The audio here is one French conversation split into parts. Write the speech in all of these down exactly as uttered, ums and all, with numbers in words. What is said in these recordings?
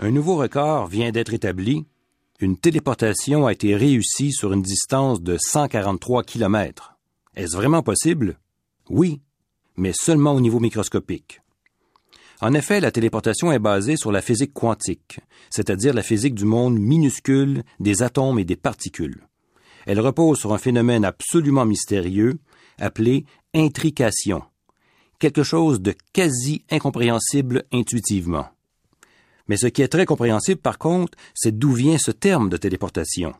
Un nouveau record vient d'être établi. Une téléportation a été réussie sur une distance de cent quarante-trois kilomètres. Est-ce vraiment possible? Oui, mais seulement au niveau microscopique. En effet, la téléportation est basée sur la physique quantique, c'est-à-dire la physique du monde minuscule des atomes et des particules. Elle repose sur un phénomène absolument mystérieux appelé intrication, quelque chose de quasi incompréhensible intuitivement. Mais ce qui est très compréhensible, par contre, c'est d'où vient ce terme de téléportation.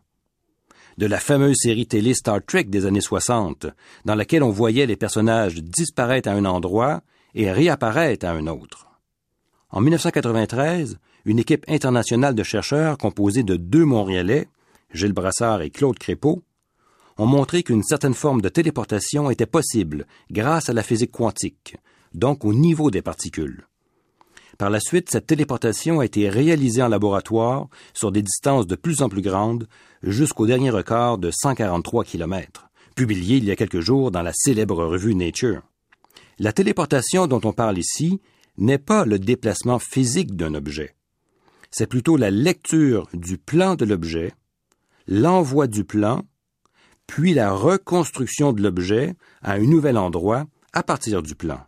De la fameuse série télé Star Trek des années soixante, dans laquelle on voyait les personnages disparaître à un endroit et réapparaître à un autre. En dix-neuf cent quatre-vingt-treize, une équipe internationale de chercheurs composée de deux Montréalais, Gilles Brassard et Claude Crépeau, ont montré qu'une certaine forme de téléportation était possible grâce à la physique quantique, donc au niveau des particules. Par la suite, cette téléportation a été réalisée en laboratoire sur des distances de plus en plus grandes, jusqu'au dernier record de cent quarante-trois kilomètres, publié il y a quelques jours dans la célèbre revue Nature. La téléportation dont on parle ici n'est pas le déplacement physique d'un objet. C'est plutôt la lecture du plan de l'objet, l'envoi du plan, puis la reconstruction de l'objet à un nouvel endroit à partir du plan.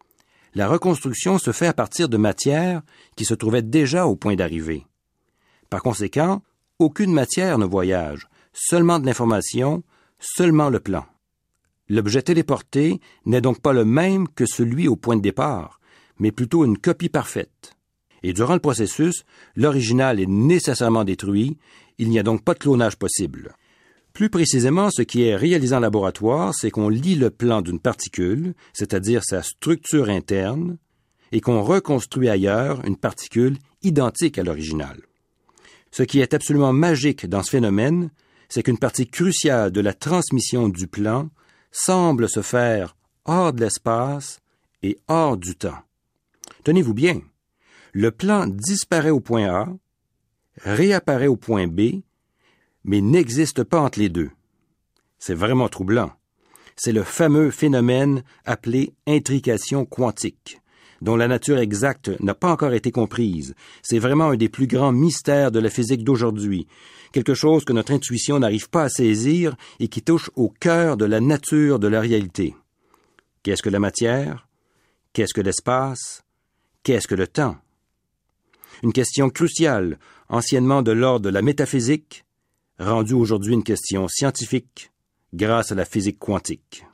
La reconstruction se fait à partir de matière qui se trouvait déjà au point d'arrivée. Par conséquent, aucune matière ne voyage, seulement de l'information, seulement le plan. L'objet téléporté n'est donc pas le même que celui au point de départ, mais plutôt une copie parfaite. Et durant le processus, l'original est nécessairement détruit, il n'y a donc pas de clonage possible. Plus précisément, ce qui est réalisé en laboratoire, c'est qu'on lit le plan d'une particule, c'est-à-dire sa structure interne, et qu'on reconstruit ailleurs une particule identique à l'original. Ce qui est absolument magique dans ce phénomène, c'est qu'une partie cruciale de la transmission du plan semble se faire hors de l'espace et hors du temps. Tenez-vous bien, le plan disparaît au point A, réapparaît au point B, mais n'existe pas entre les deux. C'est vraiment troublant. C'est le fameux phénomène appelé intrication quantique, dont la nature exacte n'a pas encore été comprise. C'est vraiment un des plus grands mystères de la physique d'aujourd'hui, quelque chose que notre intuition n'arrive pas à saisir et qui touche au cœur de la nature de la réalité. Qu'est-ce que la matière? Qu'est-ce que l'espace? Qu'est-ce que le temps? Une question cruciale, anciennement de l'ordre de la métaphysique, rendue aujourd'hui une question scientifique grâce à la physique quantique.